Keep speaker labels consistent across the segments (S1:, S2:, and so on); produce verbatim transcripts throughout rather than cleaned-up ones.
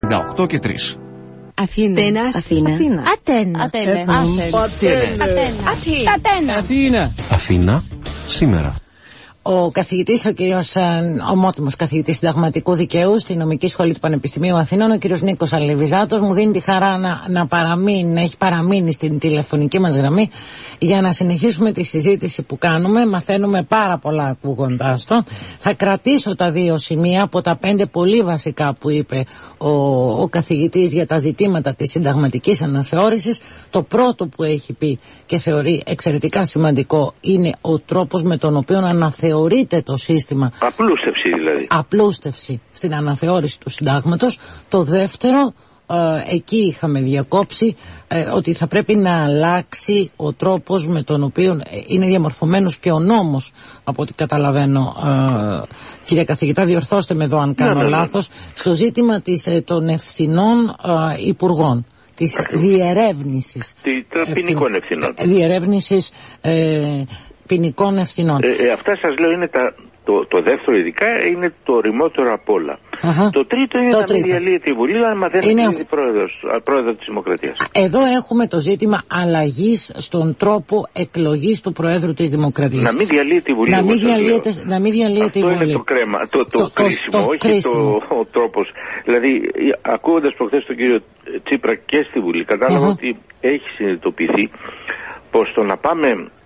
S1: οκτώ και τρεις.
S2: Αθήνα.
S3: Αθήνα.
S2: Αθήνα.
S3: Ατένα.
S2: Ατένα.
S3: Αθήνα.
S1: Αθήνα σήμερα.
S4: Ο καθηγητής, ο κύριος ομότιμος καθηγητής συνταγματικού δικαίου στη Νομική Σχολή του Πανεπιστημίου Αθηνών, ο κύριος Νίκος Αλεβιζάτος, μου δίνει τη χαρά να, να παραμείνει, να έχει παραμείνει στην τηλεφωνική μας γραμμή για να συνεχίσουμε τη συζήτηση που κάνουμε. Μαθαίνουμε πάρα πολλά ακούγοντάς το. Θα κρατήσω τα δύο σημεία από τα πέντε πολύ βασικά που είπε ο, ο καθηγητής για τα ζητήματα της συνταγματικής αναθεώρησης. Το πρώτο που έχει πει και θεωρεί εξαιρετικά σημαντικό είναι ο τρόπος με τον οποίο αναθεωρείται θεωρείται το σύστημα.
S5: Απλούστευση δηλαδή.
S4: Απλούστευση στην αναθεώρηση του συντάγματος. Το δεύτερο, ε, εκεί είχαμε διακόψει, ε, ότι θα πρέπει να αλλάξει ο τρόπος με τον οποίο είναι διαμορφωμένος και ο νόμος, από ό,τι καταλαβαίνω. Ε, κύριε καθηγητά, διορθώστε με εδώ αν κάνω ναι, ναι, ναι. λάθος, στο ζήτημα της, ε, των ευθυνών ε, υπουργών. Της διερεύνησης.
S5: Των ποινικών ευθυνών.
S4: Διερεύνησης ε, ποινικών ευθυνών.
S5: Ε, ε, αυτά σας λέω είναι τα, το, το δεύτερο ειδικά είναι το ρημότερο απ' όλα. Uh-huh. Το τρίτο είναι το να μην διαλύεται η Βουλή άμα δεν είναι πρόεδρος, πρόεδρο της Δημοκρατίας.
S4: Εδώ έχουμε το ζήτημα αλλαγής στον τρόπο εκλογής του Προέδρου της Δημοκρατίας.
S5: Να μην διαλύεται η Βουλή.
S4: Να μην διαλύεται, να μην διαλύεται η Βουλή.
S5: Αυτό είναι το κρέμα, το, το, το κρίσιμο, το, το, όχι κρίσιμο. Το, ο τρόπος. Δηλαδή, ακούγοντας προχθές τον κύριο Τσίπρα και στη Βουλή, κατάλαβα uh-huh. ότι έχει συνειδητοποιηθεί πως το να πάμε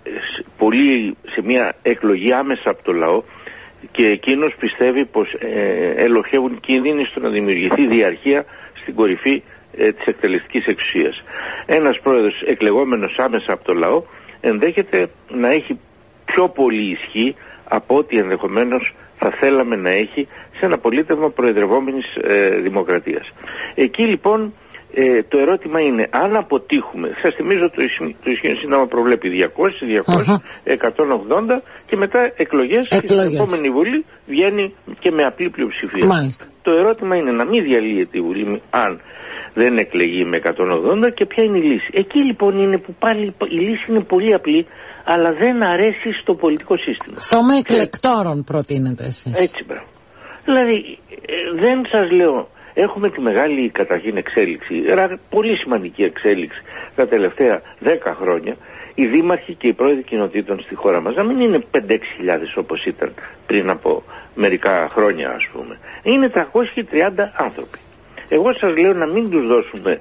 S5: πολύ σε μια εκλογή άμεσα από το λαό και εκείνος πιστεύει πως ε, ελοχεύουν κίνδυνοι στο να δημιουργηθεί διαρχία στην κορυφή ε, της εκτελεστικής εξουσίας. Ένας πρόεδρος εκλεγόμενος άμεσα από το λαό ενδέχεται να έχει πιο πολύ ισχύ από ό,τι ενδεχομένως θα θέλαμε να έχει σε ένα πολίτευμα προεδρευόμενης ε, δημοκρατίας. Εκεί λοιπόν Ε, το ερώτημα είναι, αν αποτύχουμε, σας θυμίζω το, το ισχύον σύνταγμα προβλέπει διακόσια, διακόσια, εκατόν ογδόντα και μετά εκλογές,
S4: εκλογές.
S5: Και η επόμενη Βουλή βγαίνει και με απλή πλειοψηφία.
S4: Μάλιστα.
S5: Το ερώτημα είναι να μην διαλύεται η Βουλή αν δεν εκλεγεί με εκατόν ογδόντα και ποια είναι η λύση. Εκεί λοιπόν είναι που πάλι η λύση είναι πολύ απλή, αλλά δεν αρέσει στο πολιτικό σύστημα.
S4: Σώμα εκλεκτόρων προτείνετε εσείς.
S5: Έτσι μπράβο. Δηλαδή ε, δεν σας λέω. Έχουμε τη μεγάλη καταρχήν εξέλιξη, πολύ σημαντική εξέλιξη τα τελευταία δέκα χρόνια, οι δήμαρχοι και οι πρόεδροι κοινοτήτων στη χώρα μας να μην είναι πέντε έξι χιλιάδες όπως ήταν πριν από μερικά χρόνια ας πούμε. Είναι τριακόσιοι τριάντα άνθρωποι. Εγώ σας λέω να μην τους δώσουμε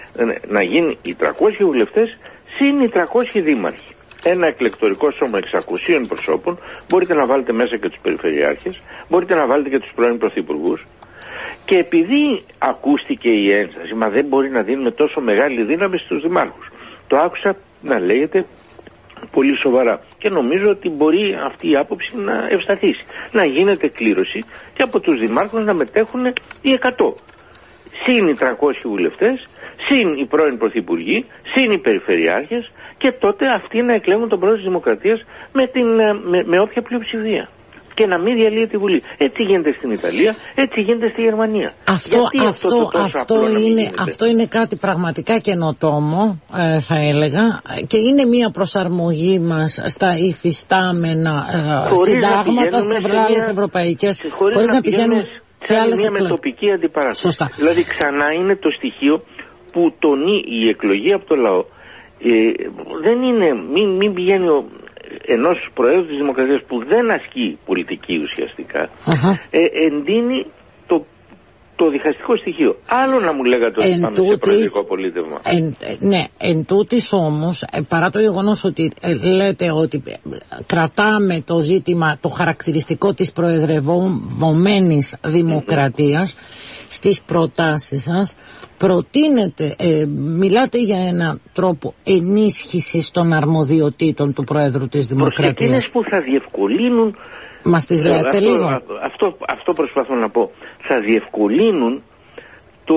S5: να γίνει οι τριακόσιοι βουλευτές συν οι τριακόσιοι δήμαρχοι. Ένα εκλεκτορικό σώμα εξακοσίων προσώπων, μπορείτε να βάλετε μέσα και τους περιφερειάρχες, μπορείτε να βάλετε και τους πρώην πρωθυπουργούς. Και επειδή ακούστηκε η ένσταση, μα δεν μπορεί να δίνουμε τόσο μεγάλη δύναμη στους δημάρχους. Το άκουσα να λέγεται πολύ σοβαρά και νομίζω ότι μπορεί αυτή η άποψη να ευσταθήσει. Να γίνεται κλήρωση και από τους δημάρχους να μετέχουν οι εκατό. Συν οι τριακόσιοι βουλευτές, συν οι πρώην πρωθυπουργοί, συν οι περιφερειάρχες και τότε αυτοί να εκλέγουν τον πρόεδρο της Δημοκρατίας με, την, με, με όποια πλειοψηφία. Και να μην διαλύεται η Βουλή. Έτσι γίνεται στην Ιταλία, έτσι γίνεται στη Γερμανία.
S4: Αυτό, αυτό, αυτό, αυτό, είναι, αυτό είναι κάτι πραγματικά καινοτόμο, ε, θα έλεγα, και είναι μια προσαρμογή μας στα υφιστάμενα ε, συντάγματα σε άλλες ευρωπαϊκές,
S5: χωρίς, χωρίς να, να πηγαίνουμε σε άλλες μια εκλογές. Μετοπική αντιπαράσταση.
S4: Σωστά.
S5: Δηλαδή ξανά είναι το στοιχείο που τονεί η εκλογή από το λαό. Ε, δεν είναι, μην, μην πηγαίνει ο ενός Προέδρου της Δημοκρατίας που δεν ασκεί πολιτική ουσιαστικά, uh-huh. ε, εντείνει το, το διχαστικό στοιχείο. Άλλο να μου λέγατε ότι εν πάμε τούτης, σε προεδρικό πολίτευμα.
S4: Εν, ναι, εν τούτης όμως, παρά το γεγονός ότι ε, λέτε ότι ε, κρατάμε το ζήτημα, το χαρακτηριστικό της προεδρευομένης δημοκρατίας, mm-hmm. στις προτάσεις σας προτείνετε, ε, μιλάτε για έναν τρόπο ενίσχυσης των αρμοδιοτήτων του Προέδρου της Δημοκρατίας.
S5: Προς εκείνες που θα διευκολύνουν.
S4: Μας τις λέτε
S5: αυτό,
S4: λίγο.
S5: Αυτό, αυτό προσπαθώ να πω. Θα διευκολύνουν το,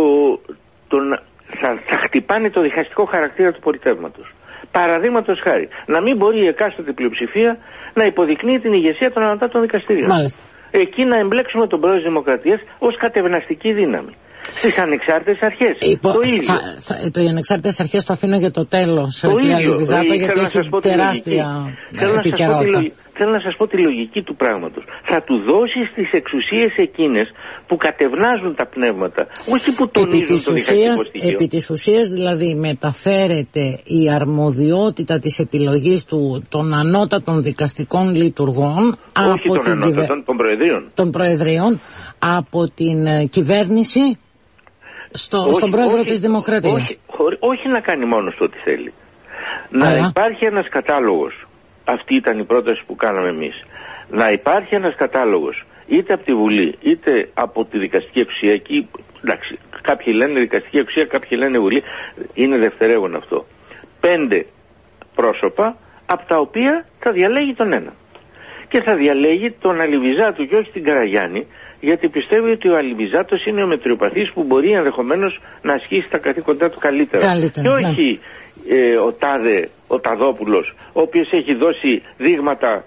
S5: το θα, θα χτυπάνε το διχαστικό χαρακτήρα του πολιτεύματος. Παραδείγματος χάρη, να μην μπορεί η εκάστοτε πλειοψηφία να υποδεικνύει την ηγεσία των ανωτάτων δικαστηρίων.
S4: Μάλιστα.
S5: Εκεί να εμπλέξουμε τον πρόεδρο της Δημοκρατίας ως κατευναστική δύναμη. Στις ανεξάρτητες αρχές.
S4: Υπό,
S5: το ίδιο.
S4: Θα, θα, το, οι ανεξάρτητες αρχές το αφήνω για το τέλος,
S5: το
S4: κύριε
S5: ίδιο.
S4: Αλεβιζάτα, γιατί έχει τεράστια επικαιρότητα.
S5: θέλω να σας πω τη λογική του πράγματος. Θα του δώσεις τις εξουσίες εκείνες που κατευνάζουν τα πνεύματα, όχι που τονίζουν το διχαστικό στοιχείο.
S4: Επί της ουσίας δηλαδή μεταφέρεται η αρμοδιότητα της επιλογής του των ανώτατων δικαστικών λειτουργών,
S5: όχι
S4: από
S5: των
S4: την
S5: ανώτατων,
S4: κυβε...
S5: των προεδρίων.
S4: των προεδρίων από την ε, κυβέρνηση στο,
S5: όχι,
S4: στον πρόεδρο
S5: όχι,
S4: της Δημοκρατίας.
S5: Όχι, όχι, όχι να κάνει μόνος του ό,τι θέλει. Να
S4: Αλλά...
S5: υπάρχει ένας κατάλογος. Αυτή ήταν η πρόταση που κάναμε εμείς. Να υπάρχει ένας κατάλογος είτε από τη Βουλή είτε από τη δικαστική εξουσία. Εκεί, εντάξει, κάποιοι λένε δικαστική εξουσία, κάποιοι λένε Βουλή. Είναι δευτερεύον αυτό. Πέντε πρόσωπα από τα οποία θα διαλέγει τον ένα. Και θα διαλέγει τον Αλιβιζάτο και όχι την Καραγιάννη, γιατί πιστεύει ότι ο Αλιβιζάτος είναι ο μετριοπαθής που μπορεί ενδεχομένως να ασκήσει τα καθήκοντά του καλύτερα. καλύτερα και όχι ναι. ε, ο Τάδε, ο Ταδόπουλος, ο οποίος έχει δώσει δείγματα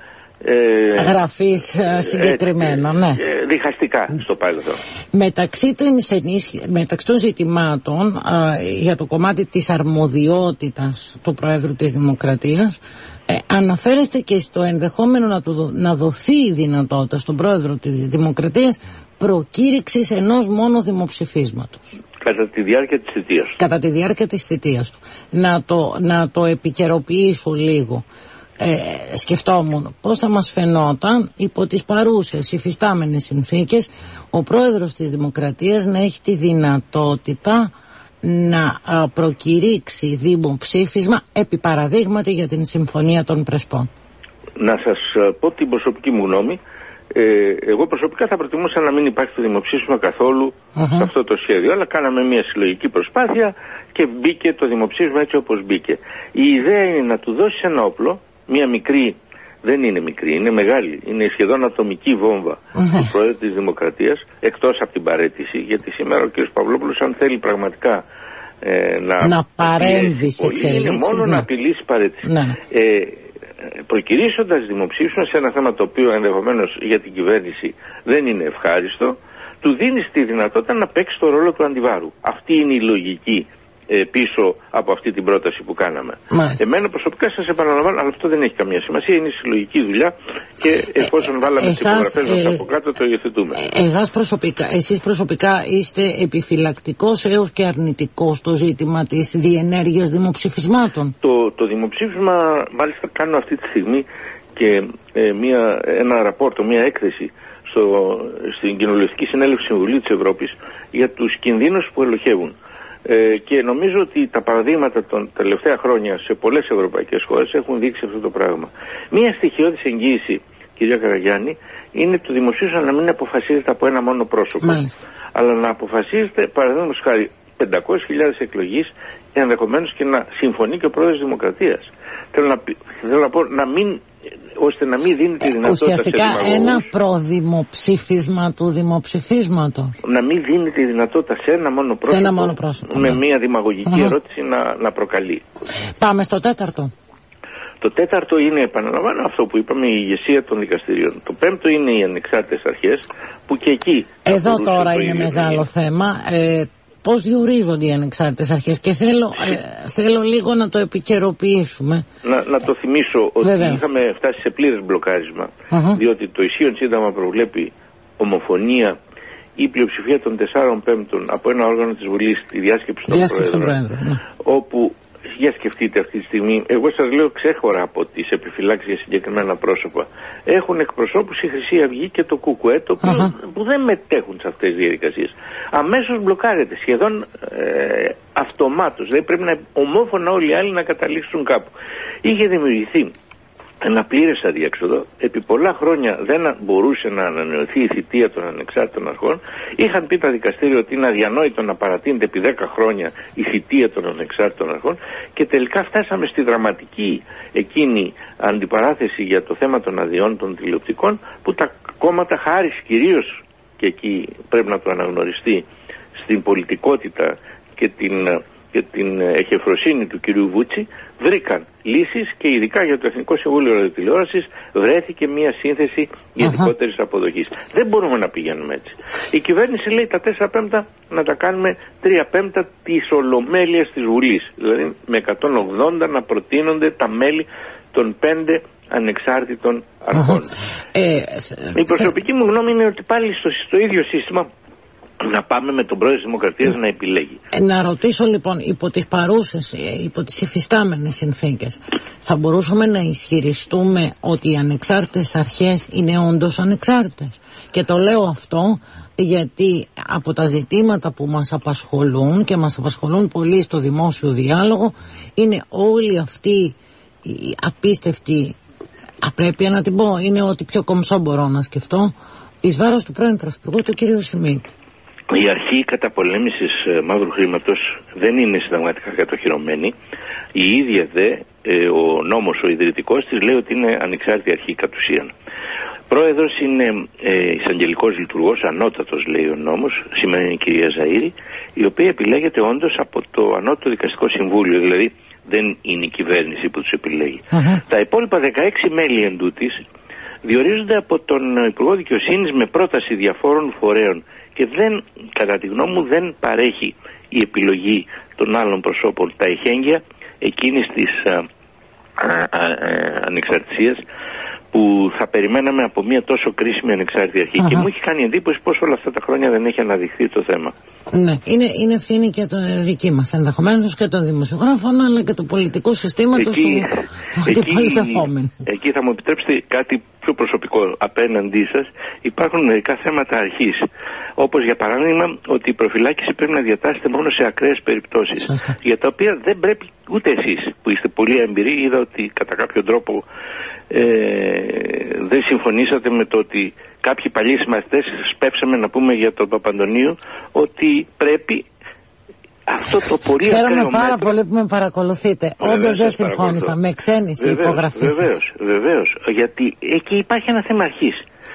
S5: ε,
S4: γραφής ε, συγκεκριμένων, ε, ναι.
S5: ε, διχαστικά στο παρελθόν.
S4: Μεταξύ των, μεταξύ των ζητημάτων ε, για το κομμάτι της αρμοδιότητας του Προέδρου της Δημοκρατίας, ε, αναφέρεστε και στο ενδεχόμενο να, του, να δοθεί η δυνατότητα στον Πρόεδρο της Δημοκρατίας προκήρυξης ενός μόνο δημοψηφίσματος.
S5: Κατά τη διάρκεια της θητείας του.
S4: Κατά τη διάρκεια της θητείας του. Να το, να το επικαιροποιήσω λίγο. Ε, σκεφτόμουν πώς θα μας φαινόταν υπό τις παρούσες υφιστάμενες συνθήκες ο Πρόεδρος της Δημοκρατίας να έχει τη δυνατότητα να α, προκηρύξει δημοψήφισμα επί παραδείγματι για την Συμφωνία των Πρεσπών.
S5: Να σας πω την προσωπική μου γνώμη. Ε, εγώ προσωπικά θα προτιμούσα να μην υπάρχει το δημοψήφισμα καθόλου uh-huh. σε αυτό το σχέδιο, αλλά κάναμε μια συλλογική προσπάθεια και μπήκε το δημοψήφισμα έτσι όπως μπήκε. Η ιδέα είναι να του δώσει ένα όπλο, μια μικρή, δεν είναι μικρή, είναι μεγάλη, είναι σχεδόν ατομική βόμβα uh-huh. του Πρόεδρου της Δημοκρατίας, εκτός από την παραίτηση, γιατί σήμερα ο κ. Παυλόπουλος αν θέλει πραγματικά ε, να,
S4: να παρέμβει σε εξελίξεις,
S5: είναι μόνο ναι. να απειλήσει παραίτηση. Ναι. Ε, προκυρήσοντας δημοψήφισμα σε ένα θέμα το οποίο ενδεχομένως για την κυβέρνηση δεν είναι ευχάριστο, του δίνει τη δυνατότητα να παίξει το ρόλο του αντιβάρου. Αυτή είναι η λογική ε, πίσω από αυτή την πρόταση που κάναμε. Μάλιστα. Εμένα προσωπικά σας επαναλαμβάνω, αλλά αυτό δεν έχει καμία σημασία, είναι συλλογική δουλειά και εφόσον ε, βάλαμε τις υπογραφές μας ε, από κάτω το υιοθετούμε.
S4: Εσάς προσωπικά, εσείς προσωπικά είστε επιφυλακτικός έως και αρνητικός στο ζήτημα της διενέργειας δημοψηφισμάτων?
S5: Το, το δημοψήφισμα, μάλιστα κάνω αυτή τη στιγμή και ε, μια, ένα ραπόρτο, μια έκθεση στο, στην Κοινοβουλευτική Συνέλευση Συμβουλίου της Ευρώπης για τους κινδύνους που ελοχεύουν. Ε, και νομίζω ότι τα παραδείγματα των τελευταία χρόνια σε πολλές ευρωπαϊκές χώρες έχουν δείξει αυτό το πράγμα. Μία στοιχειώδης εγγύηση, κυρία Καραγιάννη, είναι το δημοψήφισμα να μην αποφασίζεται από ένα μόνο πρόσωπο. Μάλιστα. Αλλά να αποφασίζεται, παραδείγματος χάρη, πεντακόσιες χιλιάδες εκλογής και ενδεχομένως και να συμφωνεί και ο Πρόεδρος της Δημοκρατίας. Θέλω να, θέλω να πω να μην, ώστε να μην δίνει τη δυνατότητα
S4: ουσιαστικά σε ένα προδημοψήφισμα του δημοψηφίσματος.
S5: Να μην δίνει τη δυνατότητα σε ένα μόνο πρόσωπο,
S4: σε ένα μόνο πρόσωπο
S5: με
S4: ναι.
S5: μια δημαγωγική uh-huh. ερώτηση να, να προκαλεί.
S4: Πάμε στο τέταρτο.
S5: Το τέταρτο είναι, επαναλαμβάνω αυτό που είπαμε, η ηγεσία των δικαστηρίων. Το πέμπτο είναι οι ανεξάρτητες αρχές που και εκεί...
S4: Εδώ τώρα είναι μεγάλο θέμα. Ε, πώς διορίζονται οι ανεξάρτητες αρχές και θέλω, ε, θέλω λίγο να το επικαιροποιήσουμε.
S5: Να, να το θυμίσω ότι Βεβαίως. είχαμε φτάσει σε πλήρες μπλοκάρισμα, uh-huh. διότι το ισχύον σύνταγμα προβλέπει ομοφωνία ή πλειοψηφία των τεσσάρων πέμπτων από ένα όργανο της Βουλής, τη διάσκεψη των Προέδρων, ναι. όπου... Για σκεφτείτε αυτή τη στιγμή, εγώ σας λέω ξέχωρα από τις επιφυλάξεις για συγκεκριμένα πρόσωπα. Έχουν εκπροσώπους η Χρυσή Αυγή και το ΚΚΕ, το οποίο uh-huh. που δεν μετέχουν σε αυτές τις διαδικασίες. Αμέσως μπλοκάρεται, σχεδόν ε, αυτομάτως. Δηλαδή πρέπει να ομόφωνα όλοι οι άλλοι να καταλήξουν κάπου. Είχε δημιουργηθεί ένα πλήρες αδιέξοδο. Επί πολλά χρόνια δεν μπορούσε να ανανεωθεί η θητεία των ανεξάρτητων αρχών. Είχαν πει τα δικαστήρια ότι είναι αδιανόητο να παρατείνεται επί δέκα χρόνια η θητεία των ανεξάρτητων αρχών και τελικά φτάσαμε στη δραματική εκείνη αντιπαράθεση για το θέμα των αδειών των τηλεοπτικών, που τα κόμματα, χάρη κυρίως, και εκεί πρέπει να το αναγνωριστεί, στην πολιτικότητα και την... και την εχεφροσύνη του κυρίου Βούτσι, βρήκαν λύσεις και ειδικά για το Εθνικό Συμβούλιο Ραδιοτηλεόρασης βρέθηκε μια σύνθεση γενικότερης uh-huh. αποδοχής. Δεν μπορούμε να πηγαίνουμε έτσι. Η κυβέρνηση λέει τα τέσσερα πέμπτα να τα κάνουμε τρία πέμπτα της ολομέλειας της Βουλής. Δηλαδή με εκατόν ογδόντα να προτείνονται τα μέλη των πέντε ανεξάρτητων αρχών.
S4: Ε,
S5: Η προσωπική μου γνώμη είναι ότι πάλι στο, στο ίδιο σύστημα να πάμε με τον πρόεδρο της Δημοκρατίας να επιλέγει.
S4: Ε, να ρωτήσω λοιπόν, υπό τις παρούσες, υπό τις υφιστάμενες συνθήκες, θα μπορούσαμε να ισχυριστούμε ότι οι ανεξάρτητες αρχές είναι όντως ανεξάρτητες? Και το λέω αυτό γιατί από τα ζητήματα που μας απασχολούν και μας απασχολούν πολύ στο δημόσιο διάλογο είναι όλη αυτή η απίστευτη απρέπεια, να την πω, είναι ότι πιο κομψό μπορώ να σκεφτώ, εις βάρος του πρώην Πρωθυπουργού του κ. Σιμίτ.
S5: Η αρχή καταπολέμησης μαύρου χρήματος δεν είναι συνταγματικά κατοχυρωμένη. Η ίδια δε, ο νόμος ο ιδρυτικός της λέει ότι είναι ανεξάρτητη αρχή κατ' ουσίαν. Πρόεδρος είναι ε, εισαγγελικός λειτουργός, ανώτατος λέει ο νόμος, σήμερα είναι η κυρία Ζαΐρη, η οποία επιλέγεται όντως από το Ανώτατο Δικαστικό Συμβούλιο, δηλαδή δεν είναι η κυβέρνηση που τους επιλέγει. Uh-huh. Τα υπόλοιπα δεκαέξι μέλη εντούτοις διορίζονται από τον Υπουργό Δικαιοσύνης με πρόταση διαφόρων φορέων και δεν, κατά τη γνώμη μου, δεν παρέχει η επιλογή των άλλων προσώπων τα εχέγγυα εκείνης της α, α, α, α, ανεξαρτησίας που θα περιμέναμε από μια τόσο κρίσιμη ανεξάρτητη αρχή. Uh-huh. Και μου έχει κάνει εντύπωση πως όλα αυτά τα χρόνια δεν έχει αναδειχθεί το θέμα.
S4: Ναι, είναι, είναι ευθύνη και το δική μας, ενδεχομένως και των δημοσιογράφων, αλλά και του πολιτικού συστήματος
S5: εκεί,
S4: του, του πολιτευόμενου.
S5: Εκεί θα μου επιτρέψετε κάτι πιο προσωπικό απέναντί σας. Υπάρχουν μερικά θέματα αρχής. Όπως για παράδειγμα ότι η προφυλάκηση πρέπει να διατάσσεται μόνο σε ακραίες περιπτώσεις. Σωστά. Για τα οποία δεν πρέπει ούτε εσείς που είστε πολύ εμπειροί, είδα ότι κατά κάποιο τρόπο ε, δεν συμφωνήσατε με το ότι κάποιοι παλιοί συμμαθητές σπεύσαμε να πούμε για τον Παπαντονίου ότι πρέπει αυτό το πολύ ακραίο μέτρο...
S4: Χαίρομαι πάρα πολύ που με παρακολουθείτε. Όντως δεν συμφώνησα. Με ξένησε η υπογραφή σας.
S5: Βεβαίως, βεβαίως. Γιατί εκεί υπάρχει ένα θέμα αρχής.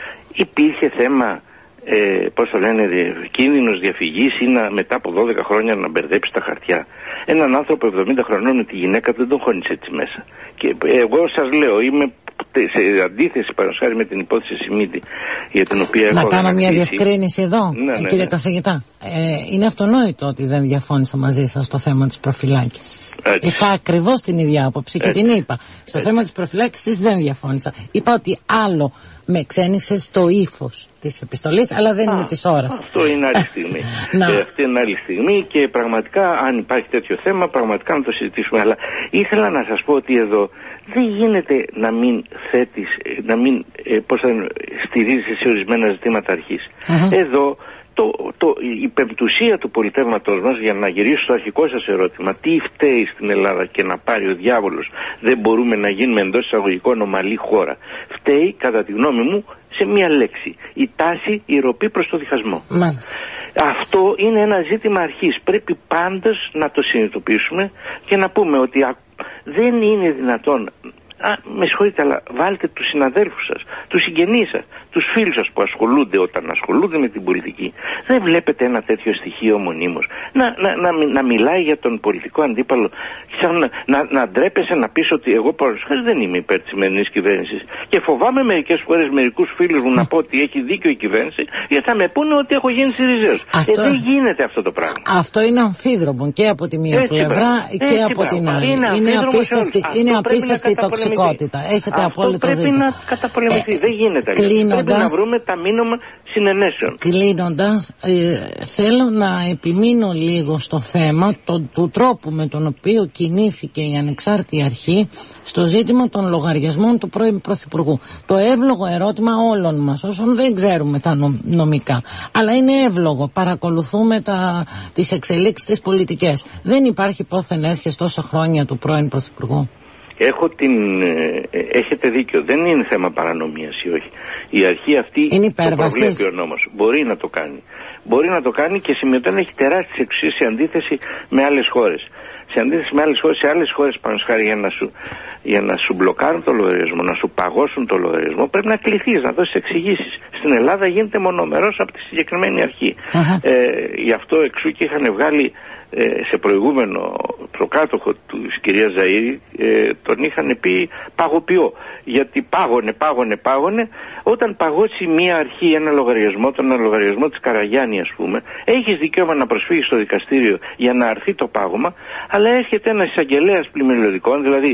S5: Υπήρχε θέμα, ε, πώς το λένε, κίνδυνος διαφυγής ή να, μετά από δώδεκα χρόνια να μπερδέψει τα χαρτιά. Έναν άνθρωπο εβδομήντα χρονών με τη γυναίκα δεν τον χώνεις έτσι μέσα. Και εγώ σας λέω, είμαι σε αντίθεση παρασχάρη με την υπόθεση Σιμίτη, για την οποία έχω...
S4: Να κάνω μια διευκρίνηση εδώ,
S5: ναι, ναι,
S4: κύριε
S5: ναι.
S4: καθηγητά. Ε, είναι αυτονόητο ότι δεν διαφώνησα μαζί σας στο θέμα της προφυλάκησης. Είχα ακριβώς την ίδια άποψη και την είπα. Στο Έτσι. θέμα της προφυλάκησης δεν διαφώνησα. Είπα ότι άλλο με ξένησε στο ύφος της επιστολής, αλλά δεν Α, είναι της ώρας.
S5: Αυτό είναι άλλη στιγμή. ε, αυτή είναι άλλη στιγμή και πραγματικά, αν υπάρχει τέτοιο θέμα, πραγματικά να το συζητήσουμε. Αλλά ήθελα να σας πω ότι εδώ δεν γίνεται να μην θέτεις, να μην ε, πώς θα στηρίζεις σε ορισμένα ζητήματα αρχής. Uh-huh. Εδώ το, το, η πεμπτουσία του πολιτεύματός μας, για να γυρίσω στο αρχικό σας ερώτημα, τι φταίει στην Ελλάδα και να πάρει ο διάβολος, δεν μπορούμε να γίνουμε εντός εισαγωγικών ομαλή χώρα. Φταίει, κατά τη γνώμη μου, σε μία λέξη. Η τάση, η ροπή προς το διχασμό. Μάλιστα. Αυτό είναι ένα ζήτημα αρχής. Πρέπει πάντως να το συνειδητοποιήσουμε και να πούμε ότι δεν είναι δυνατόν... Α, με συγχωρείτε, αλλά βάλτε τους συναδέλφους σας, τους συγγενείς σας, τους φίλους σας που ασχολούνται όταν ασχολούνται με την πολιτική. Δεν βλέπετε ένα τέτοιο στοιχείο μονίμως. Να, να, να, να μιλάει για τον πολιτικό αντίπαλο, σαν να, να, να ντρέπεσαι να πεις ότι εγώ παραδείγματος δεν είμαι υπέρ της σημερινής κυβέρνησης. Και φοβάμαι μερικές φορές μερικούς φίλους μου να πω ότι έχει δίκιο η κυβέρνηση, γιατί θα με πούνε ότι έχω γίνει Συριζέος. Ε, δεν γίνεται αυτό το πράγμα.
S4: Αυτό είναι αμφίδρομο και από τη μία Έτσι πλευρά πράγμα. και Έτσι από πράγμα. την άλλη. Είναι, είναι απίστευτη, είναι απίστευτη η τοξικότητα. Έχετε
S5: αυτό
S4: απόλυτο
S5: πρέπει
S4: δίκιο.
S5: να καταπολεμηθεί. Ε, δεν γίνεται. Πρέπει να βρούμε τα μήνυμα συνενέσεων.
S4: Κλείνοντας, ε, θέλω να επιμείνω λίγο στο θέμα το, του τρόπου με τον οποίο κινήθηκε η ανεξάρτητη αρχή στο ζήτημα των λογαριασμών του πρώην Πρωθυπουργού. Το εύλογο ερώτημα όλων μας, όσων δεν ξέρουμε τα νομικά, αλλά είναι εύλογο, παρακολουθούμε τα, τις εξελίξεις της πολιτικές. Δεν υπάρχει πόθεν έσχες τόσα χρόνια του πρώην Πρωθυπουργού.
S5: Έχω την, ε, έχετε δίκιο, δεν είναι θέμα παρανομίας ή όχι. Η αρχή αυτή το προβλέπει ο νόμος. Μπορεί να το κάνει. Μπορεί να το κάνει και σημειωτέν έχει τεράστιες εξουσίες σε αντίθεση με άλλες χώρες. Σε αντίθεση με άλλες χώρες, σε άλλες χώρες πάνω σχάρι για να σου, για να σου μπλοκάρουν το λογαριασμό, να σου παγώσουν το λογαριασμό, πρέπει να κληθείς, να δώσεις εξηγήσεις. Στην Ελλάδα γίνεται μονομερός από τη συγκεκριμένη αρχή. Uh-huh. Ε, γι' αυτό εξού και είχαν βγάλει ε, σε προηγούμενο προκάτοχο της κυρίας Ζαΐρη, ε, τον είχαν πει παγωπιό. Γιατί πάγωνε, πάγωνε, πάγωνε. Όταν παγώσει μία αρχή ένα λογαριασμό, τον λογαριασμό της Καραγιάννη ας πούμε, έχεις δικαίωμα να προσφύγεις στο δικαστήριο για να αρθεί το πάγωμα, αλλά έρχεται ένας εισαγγελέας πλημμυρολογικών, δηλαδή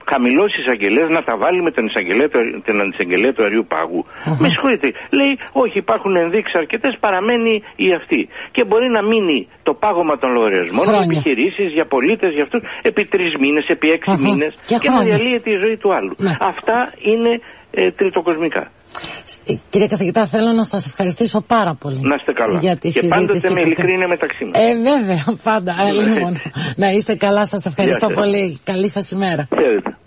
S5: χαμηλώσει εισαγγελέα να τα βάλει με τον εισαγγελέα, την εισαγγελέα του Αριού Πάγου. Uh-huh. Με συγχωρείτε. Λέει, όχι, υπάρχουν ενδείξεις αρκετές, παραμένει η αυτή. Και μπορεί να μείνει το πάγωμα των λογαριασμών για επιχειρήσεις, για πολίτες, για αυτούς, επί τρεις μήνες, επί έξι uh-huh. μήνες και, και να διαλύεται η ζωή του άλλου. Ναι. Αυτά είναι ε, τριτοκοσμικά.
S4: Κύριε καθηγητά, θέλω να σας ευχαριστήσω πάρα πολύ.
S5: Να είστε καλά.
S4: Για τη
S5: και πάντοτε με ειλικρίνεια μεταξύ μας.
S4: Ε, βέβαια, πάντα. Ε, λοιπόν, να είστε καλά, σας ευχαριστώ πολύ. Καλή σας ημέρα.
S5: Χαίρετε.